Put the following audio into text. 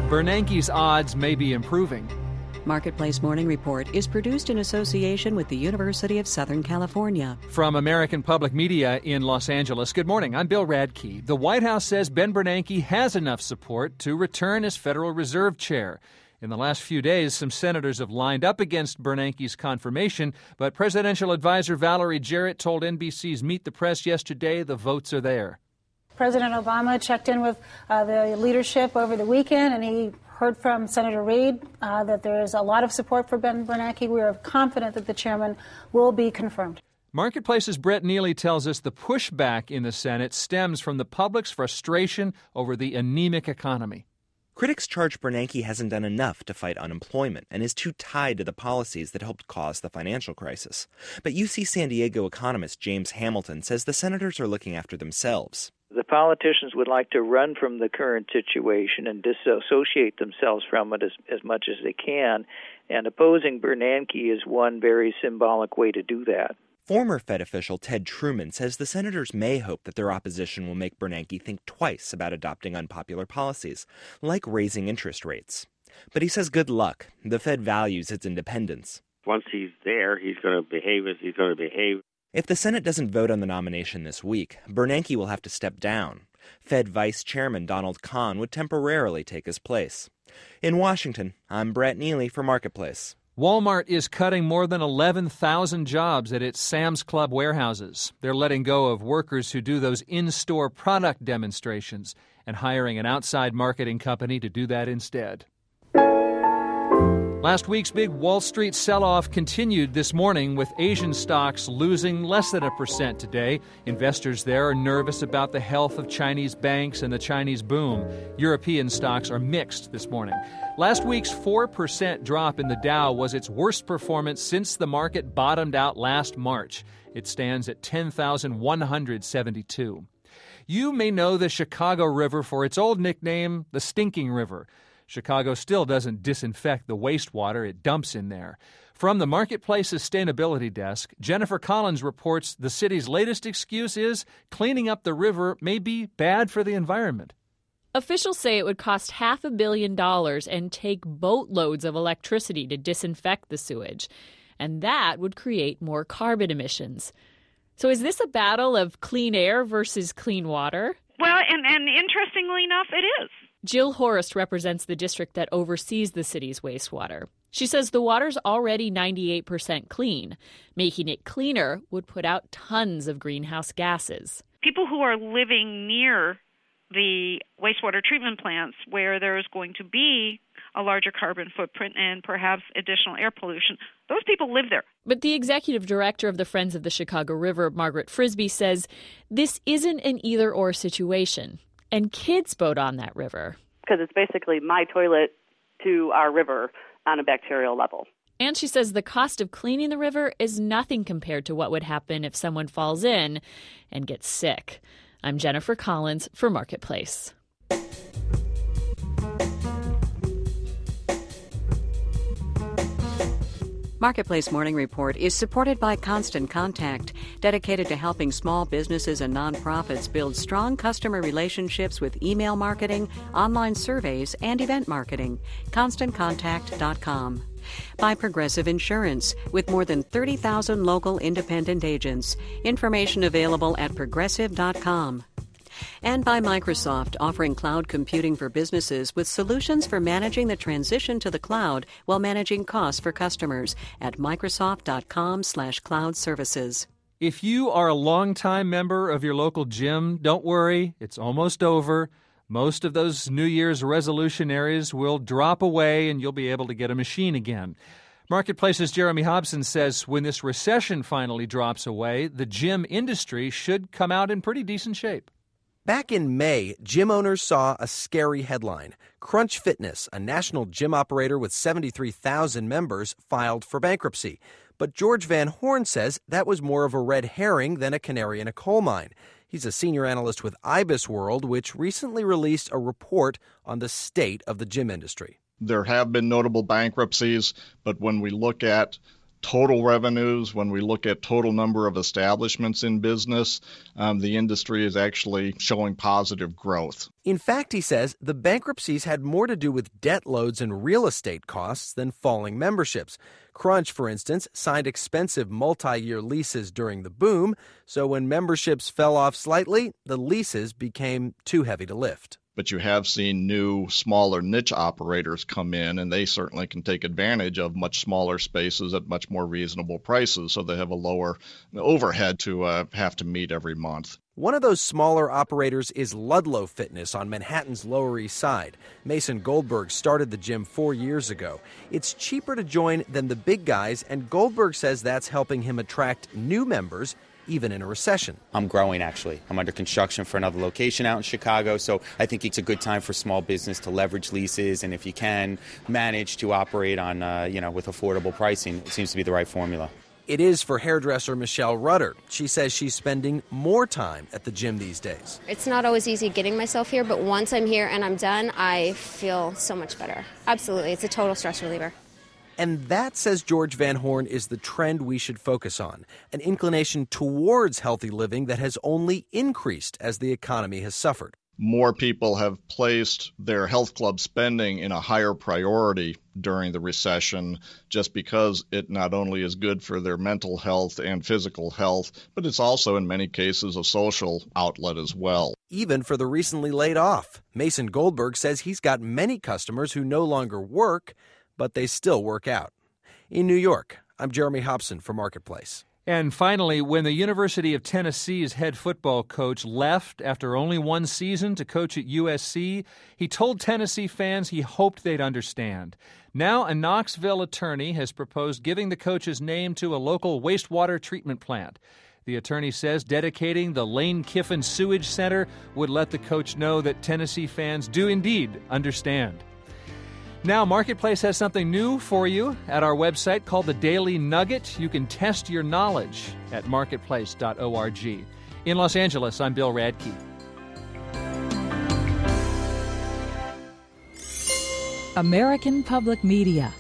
Bernanke's odds may be improving. Marketplace Morning Report is produced in association with the University of Southern California. From American Public Media in Los Angeles, good morning. I'm Bill Radke. The White House says Ben Bernanke has enough support to return as Federal Reserve Chair. In the last few days, some senators have lined up against Bernanke's confirmation, but presidential advisor Valerie Jarrett told NBC's Meet the Press yesterday the votes are there. President Obama checked in with the leadership over the weekend, and he heard from Senator Reid that there is a lot of support for Ben Bernanke. We are confident that the chairman will be confirmed. Marketplace's Brett Neely tells us the pushback in the Senate stems from the public's frustration over the anemic economy. Critics charge Bernanke hasn't done enough to fight unemployment and is too tied to the policies that helped cause the financial crisis. But UC San Diego economist James Hamilton says the senators are looking after themselves. The politicians would like to run from the current situation and disassociate themselves from it as much as they can, and opposing Bernanke is one very symbolic way to do that. Former Fed official Ted Truman says the senators may hope that their opposition will make Bernanke think twice about adopting unpopular policies, like raising interest rates. But he says good luck. The Fed values its independence. Once he's there, he's going to behave as he's going to behave. If the Senate doesn't vote on the nomination this week, Bernanke will have to step down. Fed Vice Chairman Donald Kahn would temporarily take his place. In Washington, I'm Brett Neely for Marketplace. Walmart is cutting more than 11,000 jobs at its Sam's Club warehouses. They're letting go of workers who do those in-store product demonstrations and hiring an outside marketing company to do that instead. Last week's big Wall Street sell-off continued this morning with Asian stocks losing less than 1% today. Investors there are nervous about the health of Chinese banks and the Chinese boom. European stocks are mixed this morning. Last week's 4% drop in the Dow was its worst performance since the market bottomed out last March. It stands at 10,172. You may know the Chicago River for its old nickname, the Stinking River. Chicago still doesn't disinfect the wastewater it dumps in there. From the Marketplace Sustainability Desk, Jennifer Collins reports the city's latest excuse is cleaning up the river may be bad for the environment. Officials say it would cost $500 million and take boatloads of electricity to disinfect the sewage. And that would create more carbon emissions. So is this a battle of clean air versus clean water? Well, and interestingly enough, it is. Jill Horst represents the district that oversees the city's wastewater. She says the water's already 98% clean. Making it cleaner would put out tons of greenhouse gases. People who are living near the wastewater treatment plants where there's going to be a larger carbon footprint and perhaps additional air pollution, those people live there. But the executive director of the Friends of the Chicago River, Margaret Frisbee, says this isn't an either-or situation. And kids boat on that river. Because it's basically my toilet to our river on a bacterial level. And she says the cost of cleaning the river is nothing compared to what would happen if someone falls in and gets sick. I'm Jennifer Collins for Marketplace. Marketplace Morning Report is supported by Constant Contact, dedicated to helping small businesses and nonprofits build strong customer relationships with email marketing, online surveys, and event marketing. ConstantContact.com. By Progressive Insurance, with more than 30,000 local independent agents. Information available at Progressive.com. And by Microsoft, offering cloud computing for businesses with solutions for managing the transition to the cloud while managing costs for customers at Microsoft.com/cloud services. If you are a longtime member of your local gym, don't worry, it's almost over. Most of those New Year's resolution areas will drop away and you'll be able to get a machine again. Marketplace's Jeremy Hobson says when this recession finally drops away, the gym industry should come out in pretty decent shape. Back in May, gym owners saw a scary headline. Crunch Fitness, a national gym operator with 73,000 members, filed for bankruptcy. But George Van Horn says that was more of a red herring than a canary in a coal mine. He's a senior analyst with Ibis World, which recently released a report on the state of the gym industry. There have been notable bankruptcies, but when we look at total revenues, when we look at total number of establishments in business, the industry is actually showing positive growth. In fact, he says, the bankruptcies had more to do with debt loads and real estate costs than falling memberships. Crunch, for instance, signed expensive multi-year leases during the boom, so when memberships fell off slightly, the leases became too heavy to lift. But you have seen new, smaller niche operators come in, and they certainly can take advantage of much smaller spaces at much more reasonable prices, so they have a lower overhead to have to meet every month. One of those smaller operators is Ludlow Fitness on Manhattan's Lower East Side. Mason Goldberg started the gym 4 years ago. It's cheaper to join than the big guys, and Goldberg says that's helping him attract new members, even in a recession. I'm growing, actually. I'm under construction for another location out in Chicago, so I think it's a good time for small business to leverage leases, and if you can manage to operate on, with affordable pricing, it seems to be the right formula. It is for hairdresser Michelle Rudder. She says she's spending more time at the gym these days. It's not always easy getting myself here, but once I'm here and I'm done, I feel so much better. Absolutely. It's a total stress reliever. And that, says George Van Horn, is the trend we should focus on, an inclination towards healthy living that has only increased as the economy has suffered. More people have placed their health club spending in a higher priority during the recession just because it not only is good for their mental health and physical health, but it's also in many cases a social outlet as well. Even for the recently laid off. Mason Goldberg says he's got many customers who no longer work, but they still work out. In New York, I'm Jeremy Hobson for Marketplace. And finally, when the University of Tennessee's head football coach left after only one season to coach at USC, he told Tennessee fans he hoped they'd understand. Now, a Knoxville attorney has proposed giving the coach's name to a local wastewater treatment plant. The attorney says dedicating the Lane Kiffin Sewage Center would let the coach know that Tennessee fans do indeed understand. Now, Marketplace has something new for you at our website called the Daily Nugget. You can test your knowledge at marketplace.org. In Los Angeles, I'm Bill Radke. American Public Media